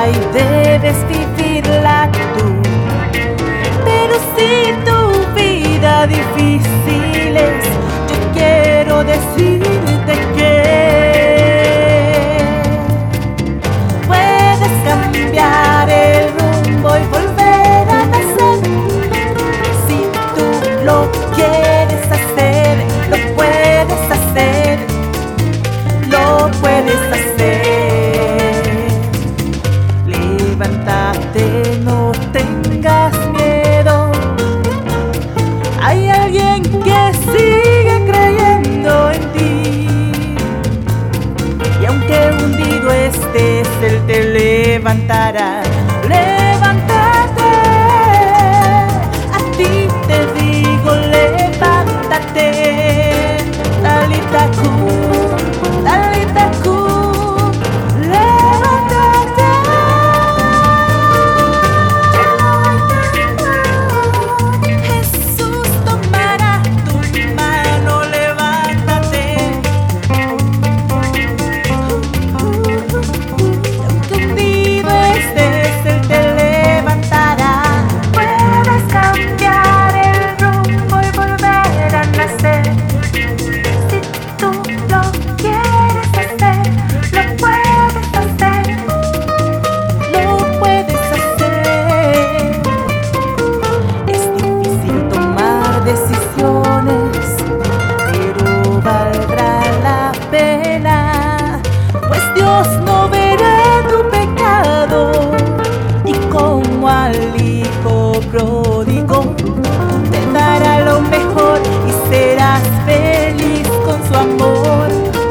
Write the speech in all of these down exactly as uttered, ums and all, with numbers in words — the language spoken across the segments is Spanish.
vida y debes vivirla tú. Pero si tu vida difícil es, yo quiero decirte que puedes cambiar el rumbo y volver a nacer. Si tú lo quieres hacer, lo puedes hacer, lo puedes hacer. Levántate, no tengas miedo. Hay alguien que sigue creyendo en ti. Y aunque hundido estés, Él te levantará. Levántate, a ti te digo, levántate. Talita cum, talita cum, levántate. Jesús tomará tu mano, levántate. Aunque hundido estés, Él te levantará. Puedes cambiar el rumbo y volver a nacer. Si tú lo quieres hacer, lo puedes hacer, lo puedes hacer. Es difícil tomar decisiones, pero valdrá la pena, pues Dios no verá tu pecado. Y como al hijo pródigo, te dará lo mejor y serás feliz con su amor.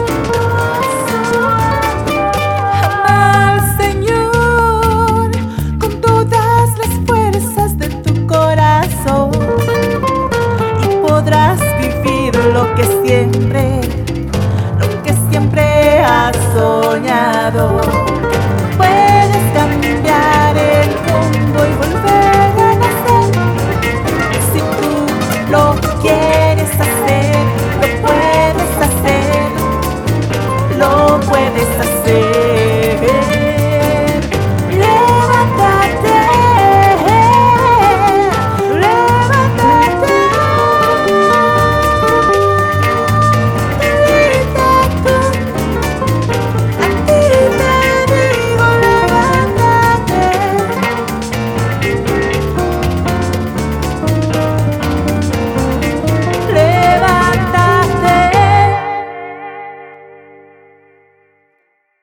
Ama al Señor con todas las fuerzas de tu corazón y podrás vivir lo que siempre, lo que siempre has soñado.